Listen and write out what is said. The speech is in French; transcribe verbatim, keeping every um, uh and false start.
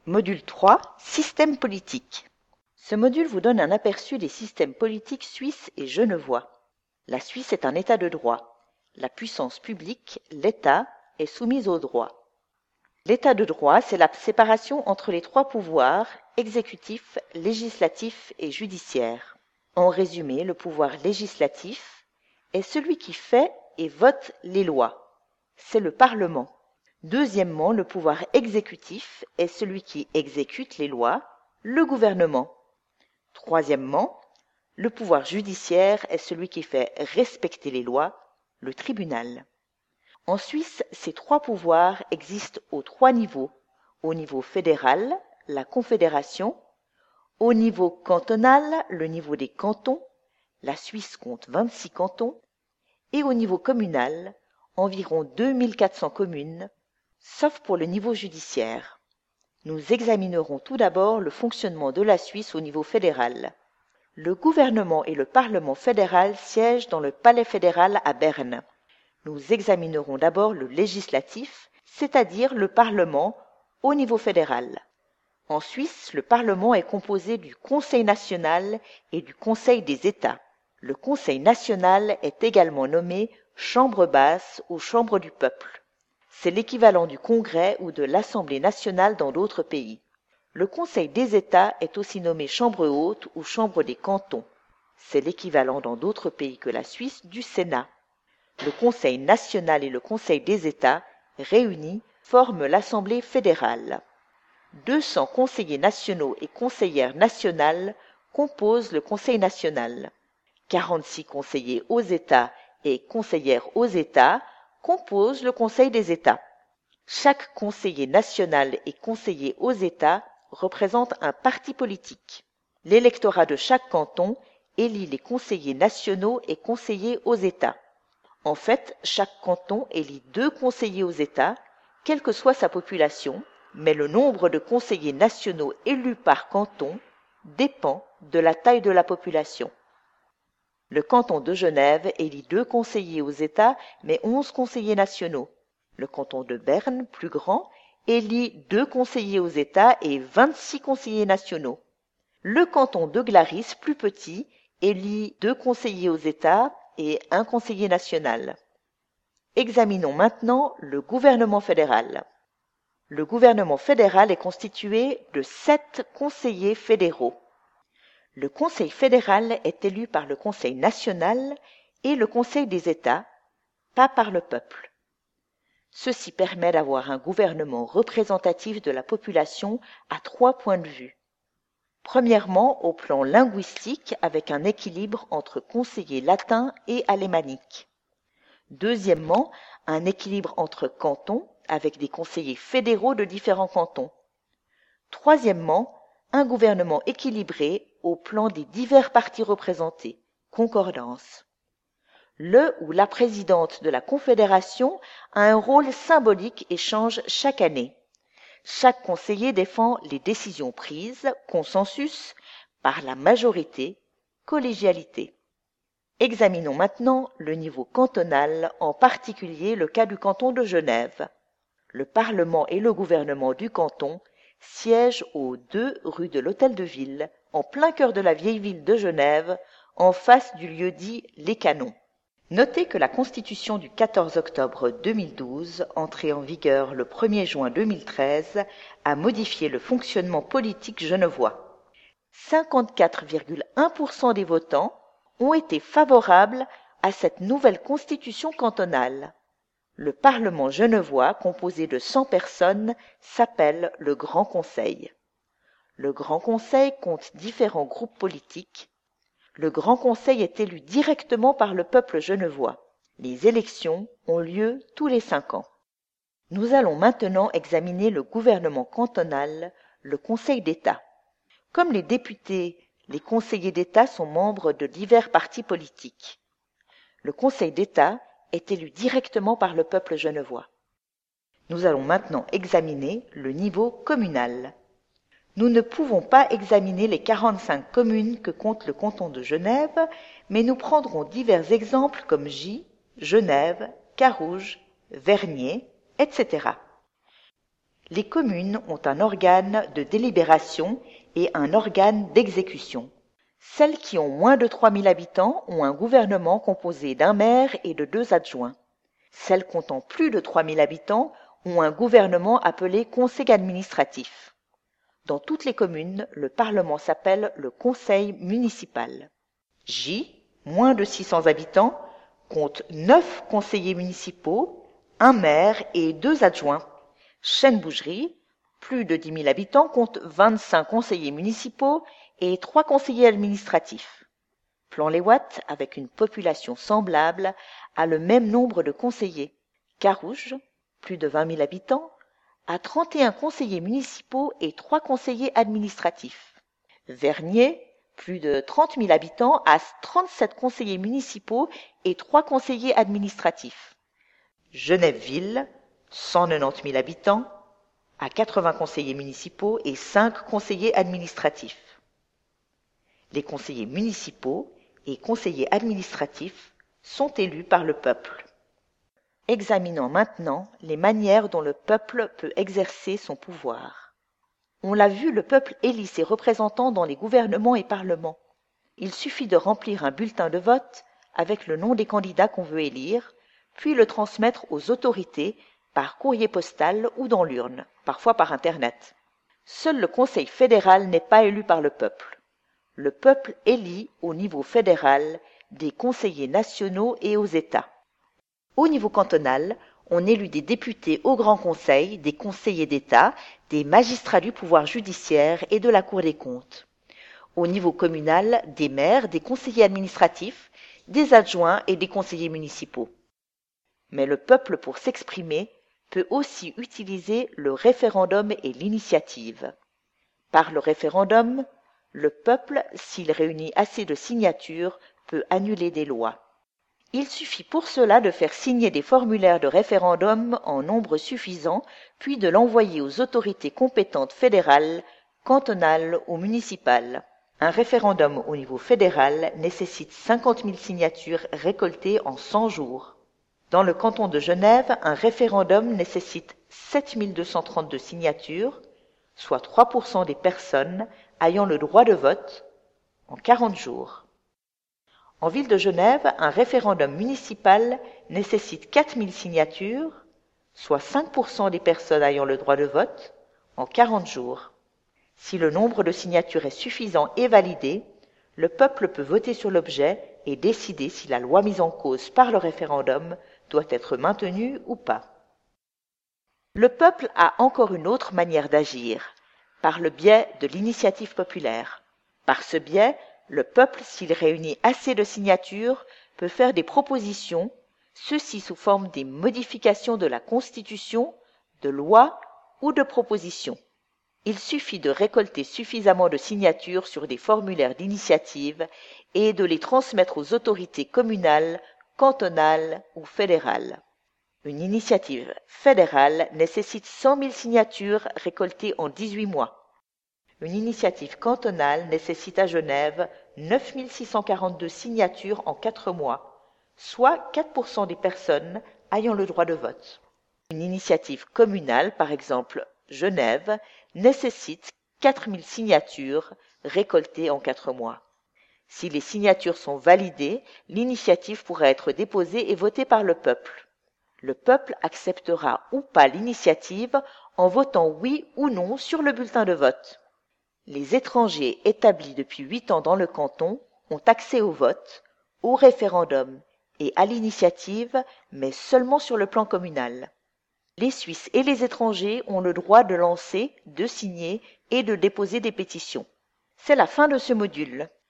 Module trois. Système politique. Ce module vous donne un aperçu des systèmes politiques suisses et genevois. La Suisse est un État de droit. La puissance publique, l'État, est soumise au droit. L'État de droit, c'est la séparation entre les trois pouvoirs, exécutif, législatif et judiciaire. En résumé, le pouvoir législatif est celui qui fait et vote les lois. C'est le Parlement. Deuxièmement, le pouvoir exécutif est celui qui exécute les lois, le gouvernement. Troisièmement, le pouvoir judiciaire est celui qui fait respecter les lois, le tribunal. En Suisse, ces trois pouvoirs existent aux trois niveaux. Au niveau fédéral, la Confédération. Au niveau cantonal, le niveau des cantons. La Suisse compte vingt-six cantons. Et au niveau communal, environ deux mille quatre cents communes, sauf pour le niveau judiciaire. Nous examinerons tout d'abord le fonctionnement de la Suisse au niveau fédéral. Le gouvernement et le Parlement fédéral siègent dans le Palais fédéral à Berne. Nous examinerons d'abord le législatif, c'est-à-dire le Parlement au niveau fédéral. En Suisse, le Parlement est composé du Conseil national et du Conseil des États. Le Conseil national est également nommé Chambre basse ou Chambre du peuple. C'est l'équivalent du Congrès ou de l'Assemblée nationale dans d'autres pays. Le Conseil des États est aussi nommé Chambre haute ou Chambre des cantons. C'est l'équivalent dans d'autres pays que la Suisse du Sénat. Le Conseil national et le Conseil des États, réunis, forment l'Assemblée fédérale. deux cents conseillers nationaux et conseillères nationales composent le Conseil national. quarante-six conseillers aux États et conseillères aux États composent le Conseil des États. Chaque conseiller national et conseiller aux États représente un parti politique. L'électorat de chaque canton élit les conseillers nationaux et conseillers aux États. En fait, chaque canton élit deux conseillers aux États, quelle que soit sa population, mais le nombre de conseillers nationaux élus par canton dépend de la taille de la population. Le canton de Genève élit deux conseillers aux États, mais onze conseillers nationaux. Le canton de Berne, plus grand, élit deux conseillers aux États et vingt-six conseillers nationaux. Le canton de Glaris, plus petit, élit deux conseillers aux États et un conseiller national. Examinons maintenant le gouvernement fédéral. Le gouvernement fédéral est constitué de sept conseillers fédéraux. Le Conseil fédéral est élu par le Conseil national et le Conseil des États, pas par le peuple. Ceci permet d'avoir un gouvernement représentatif de la population à trois points de vue. Premièrement, au plan linguistique, avec un équilibre entre conseillers latins et alémaniques. Deuxièmement, un équilibre entre cantons, avec des conseillers fédéraux de différents cantons. Troisièmement, un gouvernement équilibré au plan des divers partis représentés, concordance. Le ou la présidente de la Confédération a un rôle symbolique et change chaque année. Chaque conseiller défend les décisions prises, consensus, par la majorité, collégialité. Examinons maintenant le niveau cantonal, en particulier le cas du canton de Genève. Le Parlement et le gouvernement du canton siègent aux deux rue de l'Hôtel de Ville, en plein cœur de la vieille ville de Genève, en face du lieu-dit Les Canons. Notez que la Constitution du quatorze octobre deux mille douze, entrée en vigueur le premier juin deux mille treize, a modifié le fonctionnement politique genevois. cinquante-quatre virgule un pour cent des votants ont été favorables à cette nouvelle constitution cantonale. Le Parlement genevois, composé de cent personnes, s'appelle le Grand Conseil. Le Grand Conseil compte différents groupes politiques. Le Grand Conseil est élu directement par le peuple genevois. Les élections ont lieu tous les cinq ans. Nous allons maintenant examiner le gouvernement cantonal, le Conseil d'État. Comme les députés, les conseillers d'État sont membres de divers partis politiques. Le Conseil d'État est élu directement par le peuple genevois. Nous allons maintenant examiner le niveau communal. Nous ne pouvons pas examiner les quarante-cinq communes que compte le canton de Genève, mais nous prendrons divers exemples comme Gy, Genève, Carouge, Vernier, et cetera. Les communes ont un organe de délibération et un organe d'exécution. Celles qui ont moins de trois mille habitants ont un gouvernement composé d'un maire et de deux adjoints. Celles comptant plus de trois mille habitants ont un gouvernement appelé conseil administratif. Dans toutes les communes, le Parlement s'appelle le conseil municipal. J, moins de six cents habitants, compte neuf conseillers municipaux, un maire et deux adjoints. Chêne-Bougerie, plus de dix mille habitants, compte vingt-cinq conseillers municipaux et trois conseillers administratifs. Plan-les-Ouates, avec une population semblable, a le même nombre de conseillers. Carouge, plus de vingt mille habitants, a trente et un conseillers municipaux et trois conseillers administratifs. Vernier, plus de trente mille habitants, a trente-sept conseillers municipaux et trois conseillers administratifs. Genève-Ville, cent quatre-vingt-dix mille habitants, a quatre-vingts conseillers municipaux et cinq conseillers administratifs. Les conseillers municipaux et conseillers administratifs sont élus par le peuple. Examinons maintenant les manières dont le peuple peut exercer son pouvoir. On l'a vu, le peuple élit ses représentants dans les gouvernements et parlements. Il suffit de remplir un bulletin de vote avec le nom des candidats qu'on veut élire, puis le transmettre aux autorités par courrier postal ou dans l'urne, parfois par Internet. Seul le Conseil fédéral n'est pas élu par le peuple. Le peuple élit au niveau fédéral des conseillers nationaux et aux États. Au niveau cantonal, on élit des députés au Grand Conseil, des conseillers d'État, des magistrats du pouvoir judiciaire et de la Cour des comptes. Au niveau communal, des maires, des conseillers administratifs, des adjoints et des conseillers municipaux. Mais le peuple, pour s'exprimer, peut aussi utiliser le référendum et l'initiative. Par le référendum, le peuple, s'il réunit assez de signatures, peut annuler des lois. Il suffit pour cela de faire signer des formulaires de référendum en nombre suffisant, puis de l'envoyer aux autorités compétentes fédérales, cantonales ou municipales. Un référendum au niveau fédéral nécessite cinquante mille signatures récoltées en cent jours. Dans le canton de Genève, un référendum nécessite sept mille deux cent trente-deux signatures, soit trois pour cent des personnes ayant le droit de vote, en quarante jours. En ville de Genève, un référendum municipal nécessite quatre mille signatures, soit cinq pour cent des personnes ayant le droit de vote, en quarante jours. Si le nombre de signatures est suffisant et validé, le peuple peut voter sur l'objet et décider si la loi mise en cause par le référendum doit être maintenue ou pas. Le peuple a encore une autre manière d'agir, par le biais de l'initiative populaire. Par ce biais, le peuple, s'il réunit assez de signatures, peut faire des propositions, ceci sous forme des modifications de la Constitution, de lois ou de propositions. Il suffit de récolter suffisamment de signatures sur des formulaires d'initiative et de les transmettre aux autorités communales, cantonales ou fédérales. Une initiative fédérale nécessite cent mille signatures récoltées en dix-huit mois. Une initiative cantonale nécessite à Genève neuf mille six cent quarante-deux signatures en quatre mois, soit quatre pour cent des personnes ayant le droit de vote. Une initiative communale, par exemple Genève, nécessite quatre mille signatures récoltées en quatre mois. Si les signatures sont validées, l'initiative pourra être déposée et votée par le peuple. Le peuple acceptera ou pas l'initiative en votant oui ou non sur le bulletin de vote. Les étrangers établis depuis huit ans dans le canton ont accès au vote, au référendum et à l'initiative, mais seulement sur le plan communal. Les Suisses et les étrangers ont le droit de lancer, de signer et de déposer des pétitions. C'est la fin de ce module.